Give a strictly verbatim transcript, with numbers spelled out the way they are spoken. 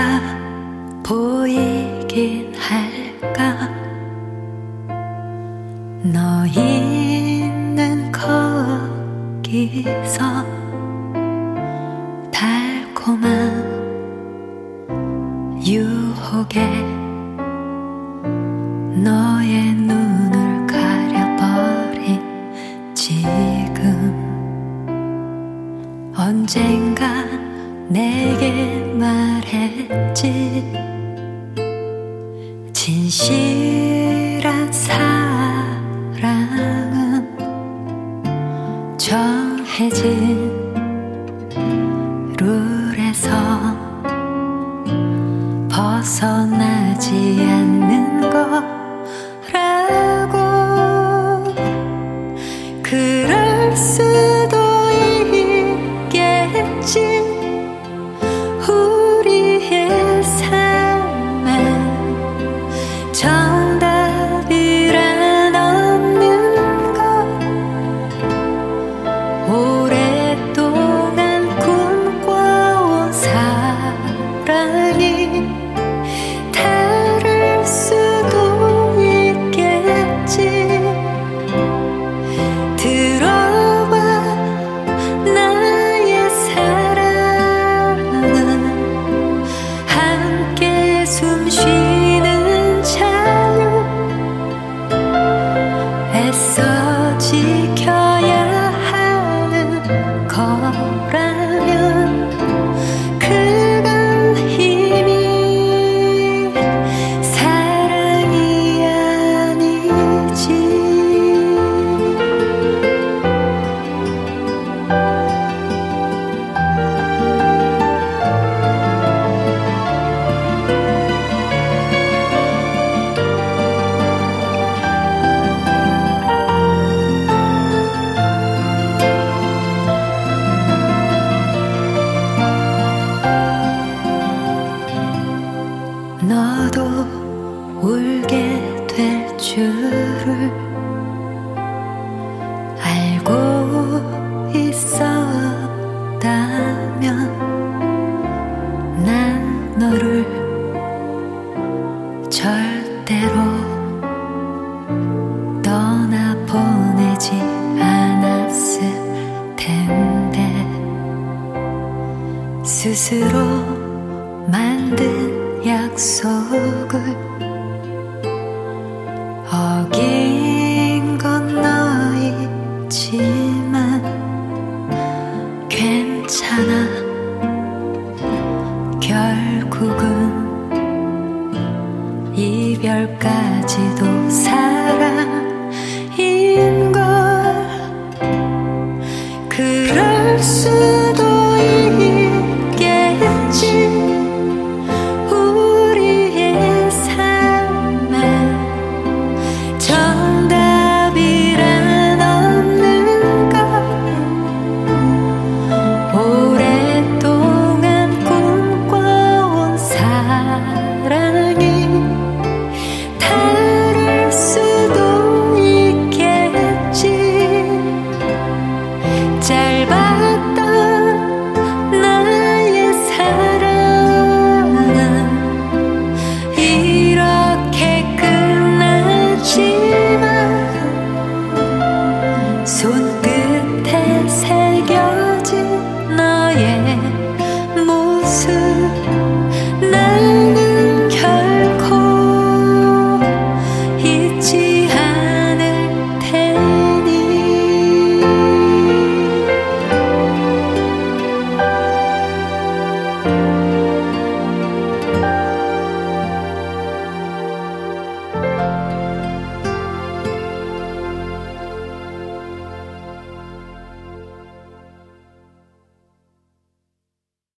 보이긴 할까? 너 있는 거기서 달콤한 유혹에 너의 눈을 가려버린 지금 언젠가 내게 말했지 진실한 사랑은 정해진 룰에서 벗어나지 않는 거라고 그럴 수도 있겠지 우리의 삶엔 정답이란 없는 것 오랫동안 꿈꿔온 사랑이 다를 수도 있겠지 들어봐 나의 사랑은 함께 숨쉬는 자유 애써 지켜야 하는 거라면 그건 이미 사랑이 아니지 너도 울게 될 줄을 알고 있었다면 난 너를 절대로 떠나보내지 않았을 텐데 스스로 만든 약속을 어긴 건 너이지만 괜찮아 결국은 이별까지도 사랑인